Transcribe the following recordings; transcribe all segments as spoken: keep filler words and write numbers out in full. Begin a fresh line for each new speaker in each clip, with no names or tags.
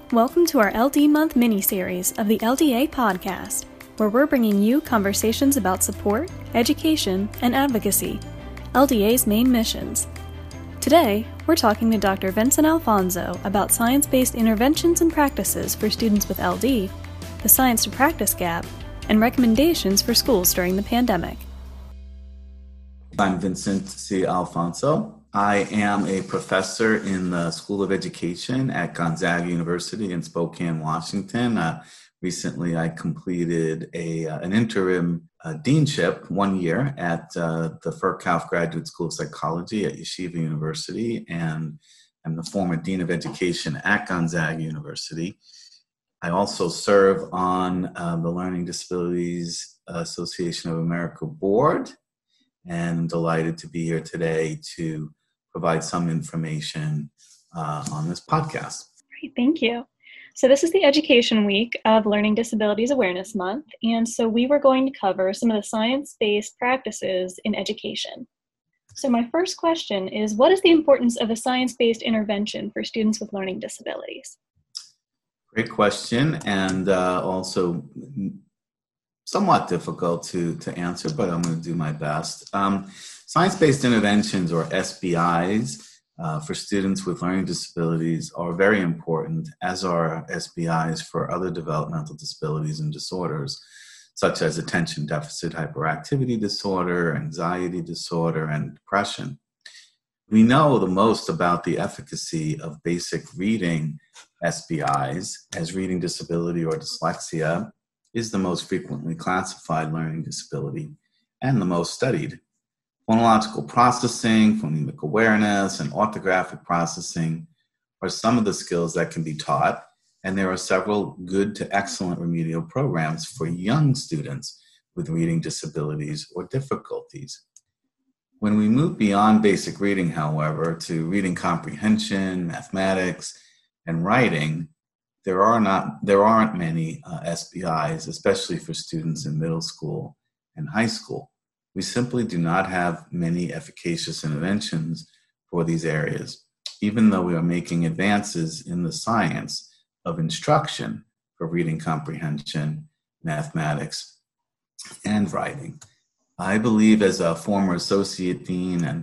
Welcome to our L D Month mini-series of the L D A podcast, where we're bringing you conversations about support, education, and advocacy, L D A's main missions. Today, we're talking to Doctor Vincent Alfonso about science-based interventions and practices for students with L D, the science-to-practice gap, and recommendations for schools during the pandemic.
I'm Vincent C. Alfonso. I am a professor in the School of Education at Gonzaga University in Spokane, Washington. Uh, recently, I completed a uh, an interim uh, deanship one year at uh, the Furkhoff Graduate School of Psychology at Yeshiva University, and I'm the former Dean of Education at Gonzaga University. I also serve on uh, the Learning Disabilities Association of America board, and I'm delighted to be here today to provide some information uh, on this podcast.
Great, thank you. So this is the Education Week of Learning Disabilities Awareness Month, and so we were going to cover some of the science-based practices in education. So my first question is, what is the importance of a science-based intervention for students with learning disabilities?
Great question, and uh, also somewhat difficult to, to answer, but I'm going to do my best. Um, science-based interventions, or S B Is, uh, for students with learning disabilities are very important, as are S B Is for other developmental disabilities and disorders, such as attention deficit hyperactivity disorder, anxiety disorder, and depression. We know the most about the efficacy of basic reading S B Is, as reading disability or dyslexia is the most frequently classified learning disability and the most studied. Phonological processing, phonemic awareness, and orthographic processing are some of the skills that can be taught, and there are several good to excellent remedial programs for young students with reading disabilities or difficulties. When we move beyond basic reading, however, to reading comprehension, mathematics, and writing, There are not, there aren't many uh, S B Is, especially for students in middle school and high school. We simply do not have many efficacious interventions for these areas, even though we are making advances in the science of instruction for reading comprehension, mathematics, and writing. I believe, as a former associate dean and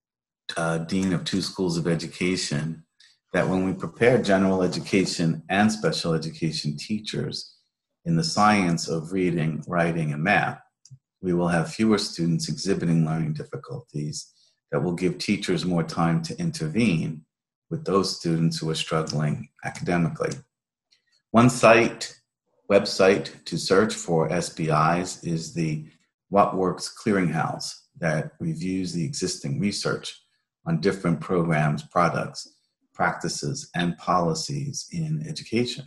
uh, dean of two schools of education, that when we prepare general education and special education teachers in the science of reading, writing, and math, we will have fewer students exhibiting learning difficulties that will give teachers more time to intervene with those students who are struggling academically. One site, website to search for S B Is is the What Works Clearinghouse that reviews the existing research on different programs, products, practices, and policies in education.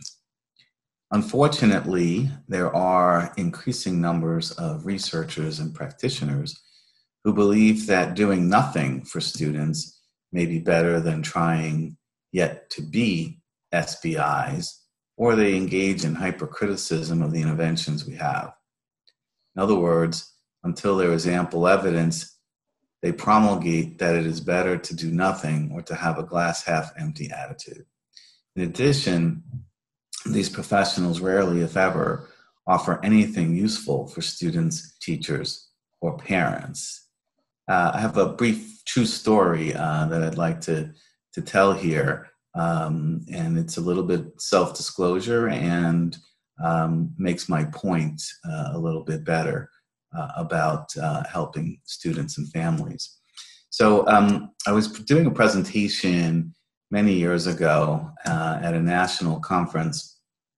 Unfortunately, there are increasing numbers of researchers and practitioners who believe that doing nothing for students may be better than trying yet to be S B Is, or they engage in hypercriticism of the interventions we have. In other words, until there is ample evidence, they promulgate that it is better to do nothing or to have a glass half empty attitude. In addition, these professionals rarely, if ever, offer anything useful for students, teachers, or parents. Uh, I have a brief true story uh, that I'd like to, to tell here, um, and it's a little bit self-disclosure and um, makes my point uh, a little bit better. Uh, about uh, helping students and families. So um, I was doing a presentation many years ago uh, at a national conference,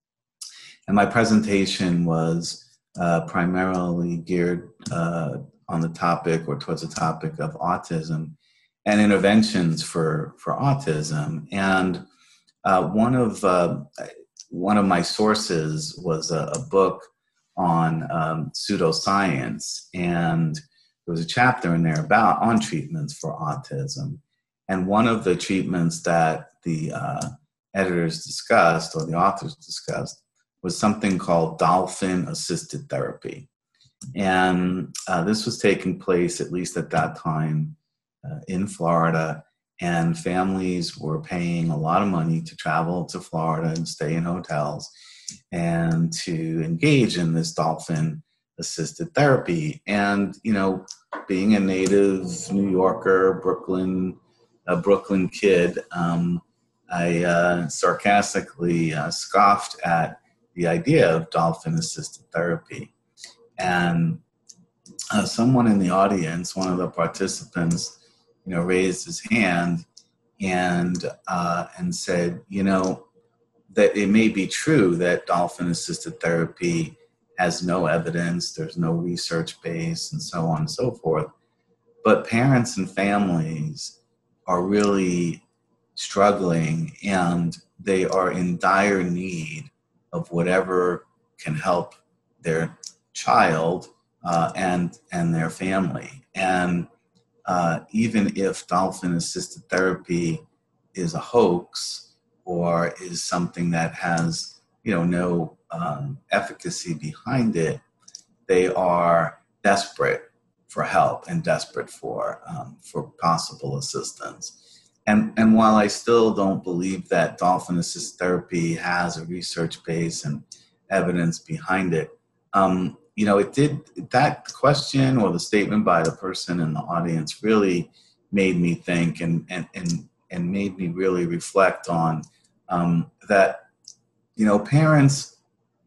and my presentation was uh, primarily geared uh, on the topic or towards the topic of autism and interventions for, for autism. And uh, one of uh, one of my sources was a, a book on um, pseudoscience, and there was a chapter in there about on treatments for autism. And one of the treatments that the uh, editors discussed, or the authors discussed, was something called dolphin-assisted therapy. And uh, this was taking place, at least at that time, uh, in Florida, and families were paying a lot of money to travel to Florida and stay in hotels and to engage in this dolphin assisted therapy. And, you know, being a native New Yorker, Brooklyn, a Brooklyn kid, um, I uh, sarcastically uh, scoffed at the idea of dolphin assisted therapy. And uh, someone in the audience, one of the participants, you know, raised his hand and uh, and said, you know, that it may be true that dolphin-assisted therapy has no evidence, there's no research base, and so on and so forth. But parents and families are really struggling, and they are in dire need of whatever can help their child uh, and and their family. And uh, even if dolphin-assisted therapy is a hoax or is something that has, you know, no um, efficacy behind it, they are desperate for help and desperate for um, for possible assistance. And and while I still don't believe that dolphin-assisted therapy has a research base and evidence behind it, um, you know, it did, that question or the statement by the person in the audience really made me think and and and, and made me really reflect on um, that, you know, parents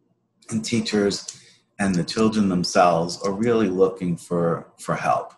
and teachers and the children themselves are really looking for, for help.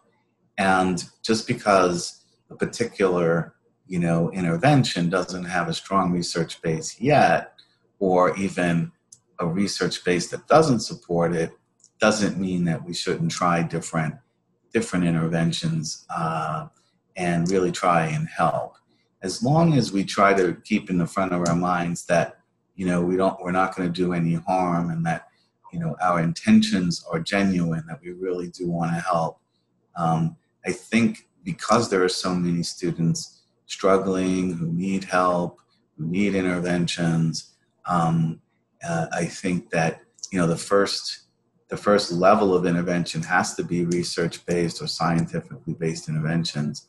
And just because a particular, you know, intervention doesn't have a strong research base yet, or even a research base that doesn't support it, doesn't mean that we shouldn't try different different interventions uh, and really try and help. As long as we try to keep in the front of our minds that, you know, we don't, we're not going to do any harm, and that, you know, our intentions are genuine, that we really do want to help. Um, I think because there are so many students struggling who need help, who need interventions, um, uh, I think that, you know, the first the first level of intervention has to be research-based or scientifically based interventions.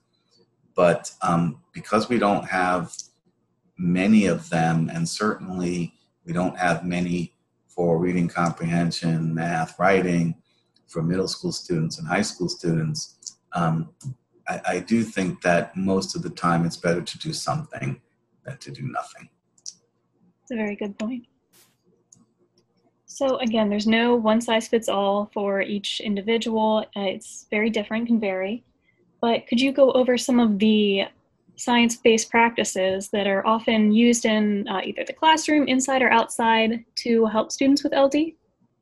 But um, because we don't have many of them, and certainly we don't have many for reading comprehension, math, writing, for middle school students and high school students, um, I, I do think that most of the time it's better to do something than to do nothing.
That's a very good point. So again, there's no one size fits all for each individual. Uh, it's very different, can vary. But could you go over some of the science-based practices that are often used in uh, either the classroom, inside or outside, to help students with L D?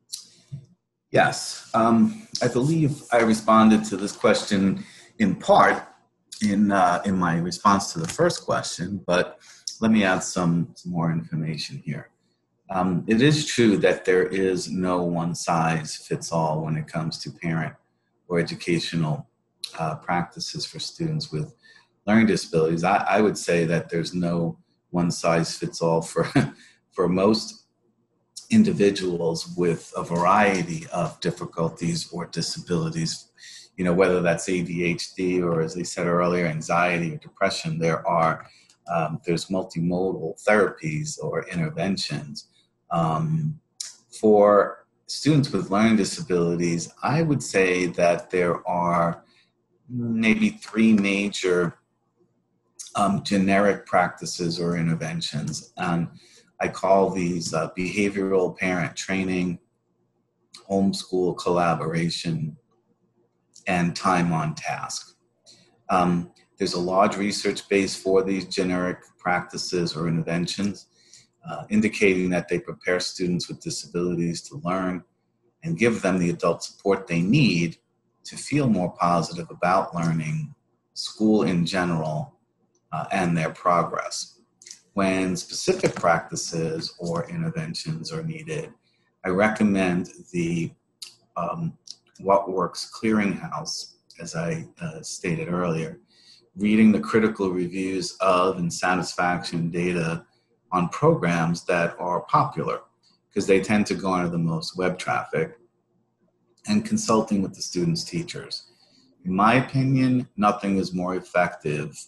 Yes. Um, I believe I responded to this question in part in, uh, in my response to the first question, but let me add some, some more information here. Um, it is true that there is no one size fits all when it comes to parent or educational uh, practices for students with learning disabilities. I, I would say that there's no one size fits all for, for most individuals with a variety of difficulties or disabilities, you know, whether that's A D H D or, as I said earlier, anxiety or depression. There are, um, there's multimodal therapies or interventions. Um, for students with learning disabilities, I would say that there are maybe three major um, generic practices or interventions. And I call these uh, behavioral parent training, homeschool collaboration, and time on task. Um, there's a large research base for these generic practices or interventions, Uh, indicating that they prepare students with disabilities to learn and give them the adult support they need to feel more positive about learning, school in general, uh, and their progress. When specific practices or interventions are needed, I recommend the um, What Works Clearinghouse, as I uh, stated earlier, reading the critical reviews of and satisfaction data on programs that are popular, because they tend to garner the most web traffic, and consulting with the students' teachers. In my opinion, nothing is more effective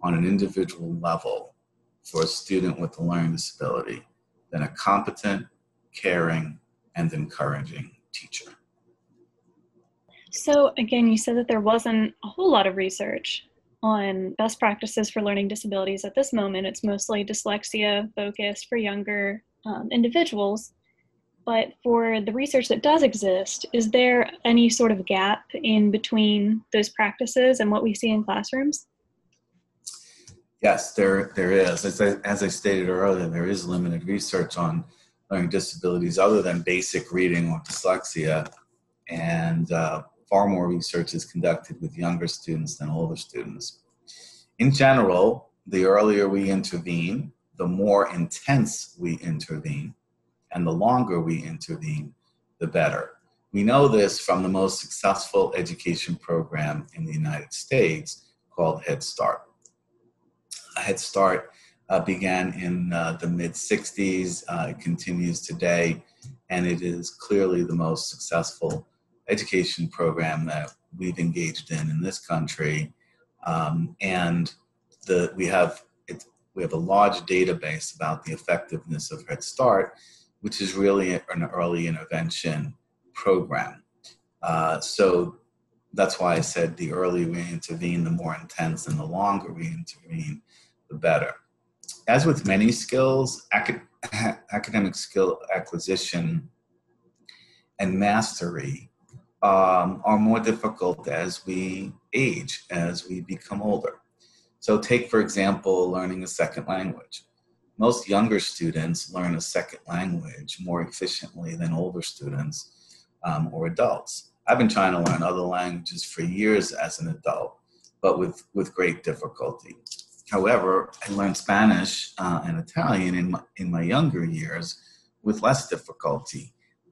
on an individual level for a student with a learning disability than a competent, caring, and encouraging teacher.
So again, you said that there wasn't a whole lot of research on best practices for learning disabilities at this moment. It's mostly dyslexia focused for younger um, individuals. But for the research that does exist, is there any sort of gap in between those practices and what we see in classrooms?
Yes, there there is. As I, as I stated earlier, there is limited research on learning disabilities other than basic reading or dyslexia, and uh, far more research is conducted with younger students than older students. In general, the earlier we intervene, the more intense we intervene, and the longer we intervene, the better. We know this from the most successful education program in the United States called Head Start. Head Start uh, began in uh, the mid sixties, uh, it continues today, and it is clearly the most successful education program that we've engaged in in this country. Um, and the, we have it, we have a large database about the effectiveness of Head Start, which is really an early intervention program. Uh, so that's why I said the earlier we intervene, the more intense, and the longer we intervene, the better. As with many skills, acad- academic skill acquisition and mastery um, are more difficult as we age, as we become older. So take, for example, learning a second language. Most younger students learn a second language more efficiently than older students um, or adults. I've been trying to learn other languages for years as an adult, but with, with great difficulty. However, I learned Spanish uh, and Italian in my, in my younger years with less difficulty.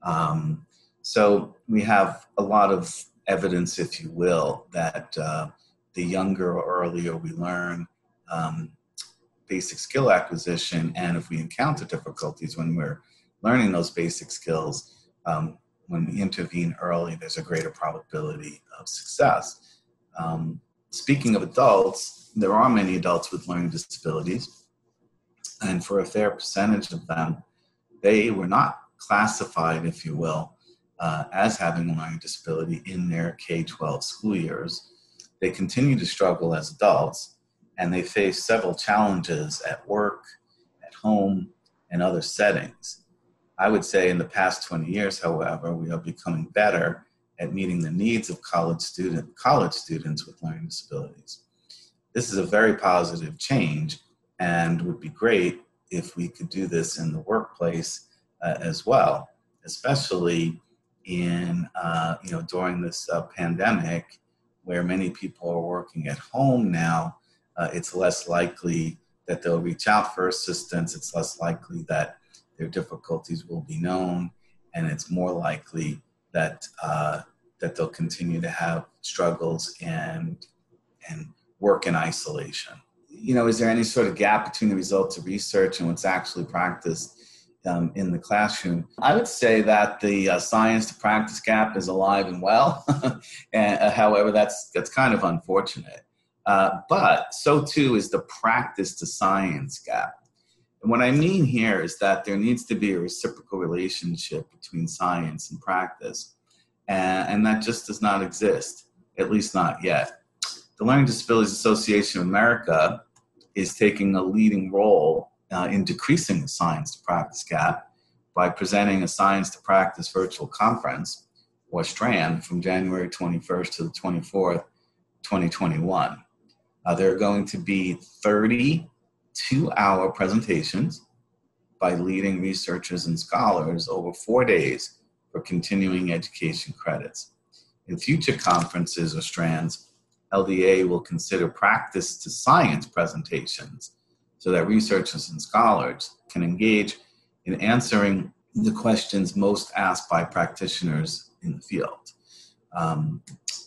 Um, so we have a lot of evidence, if you will, that uh, the younger or earlier we learn um, basic skill acquisition, and if we encounter difficulties when we're learning those basic skills, um, when we intervene early, there's a greater probability of success. Um, speaking of adults, there are many adults with learning disabilities, and for a fair percentage of them, they were not classified, if you will, uh, as having a learning disability in their K twelve school years. They continue to struggle as adults, and they face several challenges at work, at home, and other settings. I would say in the past twenty years, however, we are becoming better at meeting the needs of college student, college students with learning disabilities. This is a very positive change and would be great if we could do this in the workplace uh, as well, especially in, uh, you know, during this uh, pandemic where many people are working at home now. Uh, it's less likely that they'll reach out for assistance. It's less likely that their difficulties will be known, and it's more likely that uh, that they'll continue to have struggles and and work in isolation. You know, is there any sort of gap between the results of research and what's actually practiced um, in the classroom? I would say that the uh, science to practice gap is alive and well. and, uh, however, that's that's kind of unfortunate. Uh, but so too is the practice to science gap. And what I mean here is that there needs to be a reciprocal relationship between science and practice, and, and that just does not exist, at least not yet. The Learning Disabilities Association of America is taking a leading role uh, in decreasing the science to practice gap by presenting a Science to Practice virtual conference, or STRAND, from January twenty-first to the twenty-fourth, twenty twenty-one. Uh, there are going to be thirty two-hour presentations by leading researchers and scholars over four days for continuing education credits. In future conferences or strands, L D A will consider practice to science presentations so that researchers and scholars can engage in answering the questions most asked by practitioners in the field. Um,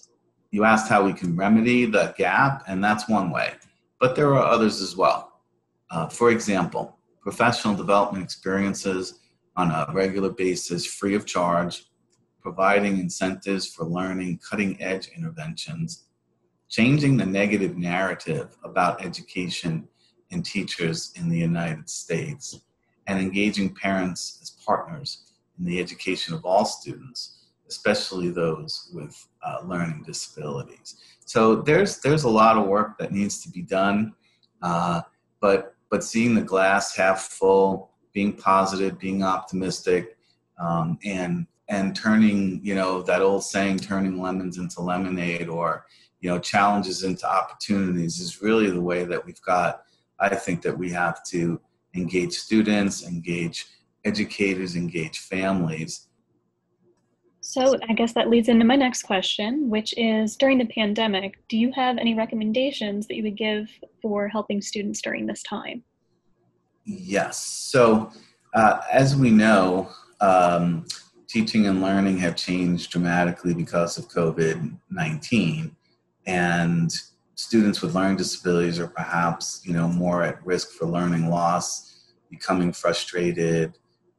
You asked how we can remedy the gap, and that's one way, but there are others as well. Uh, for example, professional development experiences on a regular basis, free of charge, providing incentives for learning cutting-edge interventions, changing the negative narrative about education and teachers in the United States, and engaging parents as partners in the education of all students, especially those with uh, learning disabilities. So there's there's a lot of work that needs to be done, uh, but but seeing the glass half full, being positive, being optimistic, um, and and turning, you know, that old saying, turning lemons into lemonade, or, you know, challenges into opportunities, is really the way that we've got. I think that we have to engage students, engage educators, engage families.
So I guess that leads into my next question, which is, during the pandemic, do you have any recommendations that you would give for helping students during this time?
Yes. So uh, as we know, um, teaching and learning have changed dramatically because of COVID nineteen, and students with learning disabilities are perhaps, you know, more at risk for learning loss, becoming frustrated,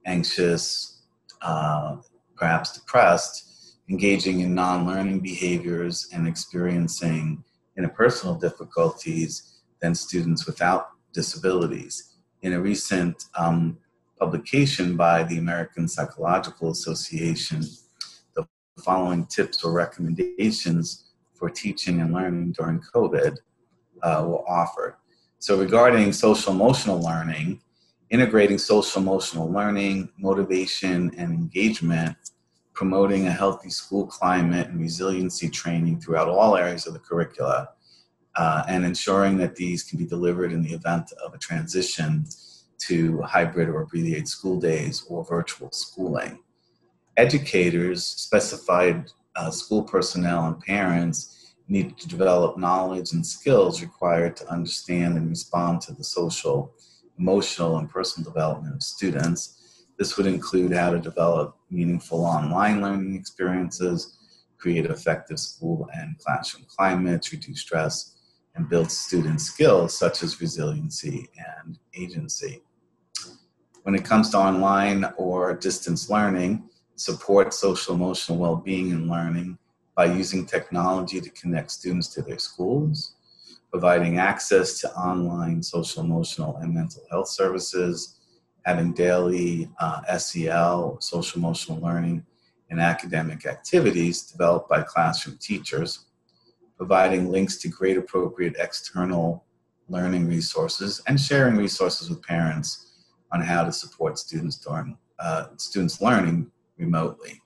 anxious, uh, perhaps depressed, engaging in non-learning behaviors, and experiencing interpersonal difficulties than students without disabilities. In a recent um, publication by the American Psychological Association, the following tips or recommendations for teaching and learning during COVID uh, were offered. So regarding social emotional learning, integrating social emotional learning, motivation, and engagement, promoting a healthy school climate and resiliency training throughout all areas of the curricula, uh, and ensuring that these can be delivered in the event of a transition to hybrid or abbreviated school days or virtual schooling. Educators, specified uh, school personnel, and parents need to develop knowledge and skills required to understand and respond to the social, emotional, and personal development of students. This would include how to develop meaningful online learning experiences, create effective school and classroom climates, reduce stress, and build student skills such as resiliency and agency. When it comes to online or distance learning, support social emotional well-being and learning by using technology to connect students to their schools, providing access to online social emotional and mental health services, having daily uh, S E L, social emotional learning, and academic activities developed by classroom teachers, providing links to grade appropriate external learning resources, and sharing resources with parents on how to support students during uh, students learning remotely.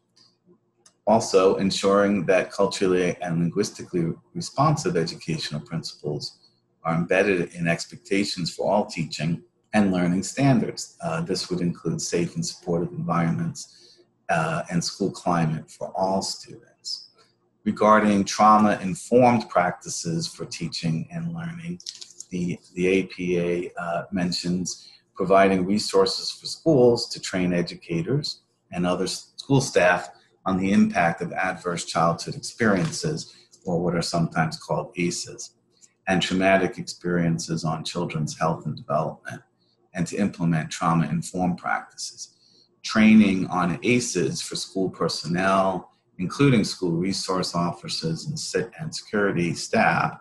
Also, ensuring that culturally and linguistically responsive educational principles are embedded in expectations for all teaching and learning standards. Uh, this would include safe and supportive environments uh, and school climate for all students. Regarding trauma-informed practices for teaching and learning, the, the A P A uh, mentions providing resources for schools to train educators and other school staff on the impact of adverse childhood experiences, or what are sometimes called A C Es, and traumatic experiences on children's health and development, and to implement trauma-informed practices. Training on A C Es for school personnel, including school resource officers and, and security staff,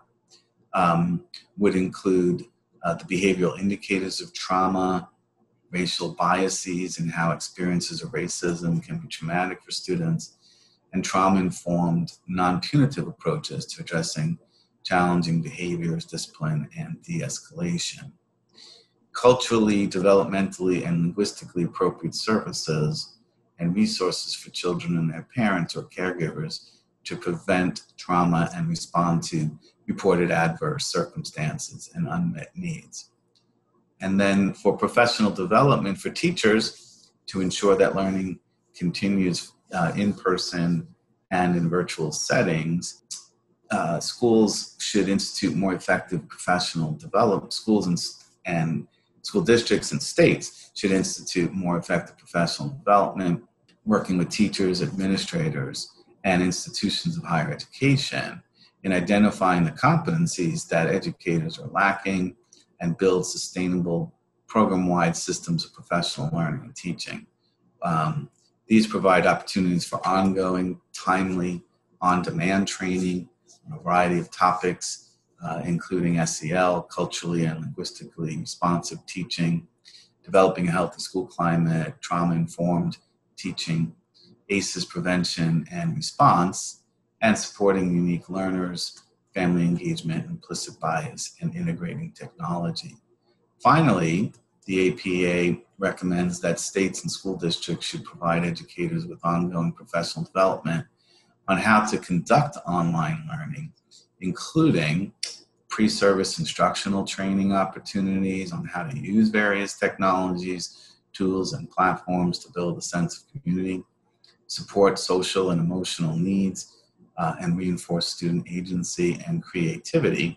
um, would include uh, the behavioral indicators of trauma, racial biases, and how experiences of racism can be traumatic for students, and trauma-informed, non-punitive approaches to addressing challenging behaviors, discipline, and de-escalation. Culturally, developmentally, and linguistically appropriate services and resources for children and their parents or caregivers to prevent trauma and respond to reported adverse circumstances and unmet needs. And then for professional development for teachers to ensure that learning continues uh, in person and in virtual settings, uh, schools should institute more effective professional development. Schools and, and school districts and states should institute more effective professional development, working with teachers, administrators, and institutions of higher education in identifying the competencies that educators are lacking and build sustainable program-wide systems of professional learning and teaching. Um, these provide opportunities for ongoing, timely, on-demand training, on a variety of topics, uh, including S E L, culturally and linguistically responsive teaching, developing a healthy school climate, trauma-informed teaching, A C Es prevention and response, and supporting unique learners, family engagement, implicit bias, and integrating technology. Finally, the A P A recommends that states and school districts should provide educators with ongoing professional development on how to conduct online learning, including pre-service instructional training opportunities on how to use various technologies, tools, and platforms to build a sense of community, support social and emotional needs, uh, and reinforce student agency and creativity,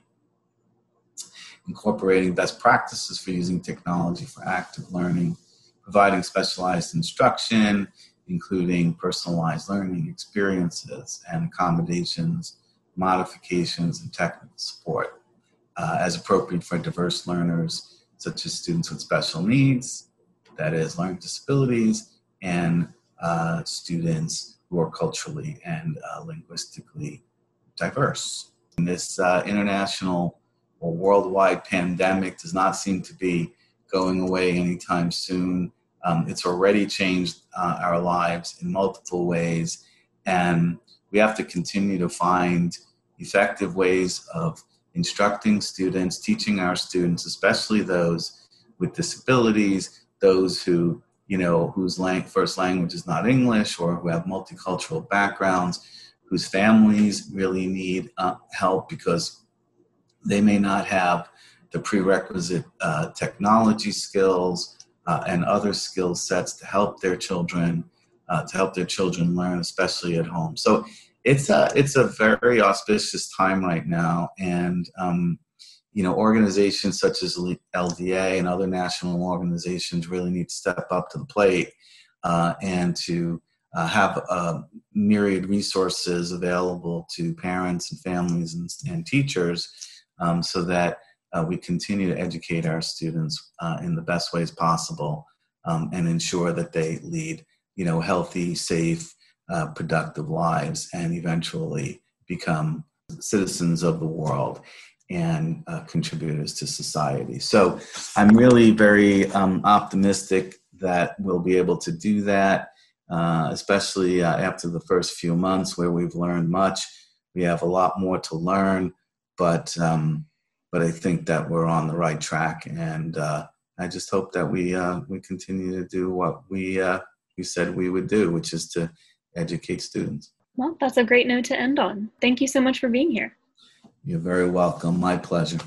incorporating best practices for using technology for active learning, providing specialized instruction, including personalized learning experiences and accommodations, modifications, and technical support uh, as appropriate for diverse learners, such as students with special needs, that is, learning disabilities, and uh, students who are culturally and uh, linguistically diverse. And this uh, international or worldwide pandemic does not seem to be going away anytime soon. Um, it's already changed uh, our lives in multiple ways, and we have to continue to find effective ways of instructing students, teaching our students, especially those with disabilities, those who, you know, whose lang- first language is not English or who have multicultural backgrounds, whose families really need uh, help because they may not have the prerequisite uh, technology skills uh, and other skill sets to help their children, uh, to help their children learn, especially at home. So it's a, it's a very auspicious time right now. And, um, you know, organizations such as L D A and other national organizations really need to step up to the plate uh, and to uh, have uh, myriad resources available to parents and families and, and teachers um, so that uh, we continue to educate our students uh, in the best ways possible um, and ensure that they lead, you know, healthy, safe, uh, productive lives and eventually become citizens of the world and uh, contributors to society. So I'm really very um, optimistic that we'll be able to do that, uh, especially uh, after the first few months where we've learned much. We have a lot more to learn, but um, but I think that we're on the right track, and uh, I just hope that we uh, we continue to do what we uh, we said we would do, which is to educate students.
Well, that's a great note to end on. Thank you so much for being here.
You're very welcome. My pleasure.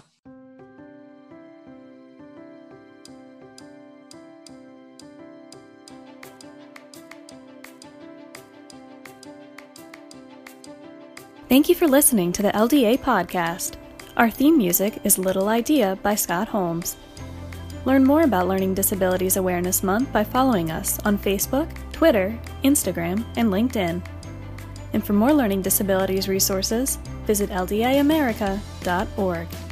Thank you for listening to the L D A podcast. Our theme music is Little Idea by Scott Holmes. Learn more about Learning Disabilities Awareness Month by following us on Facebook, Twitter, Instagram, and LinkedIn. And for more learning disabilities resources, visit L D A America dot org.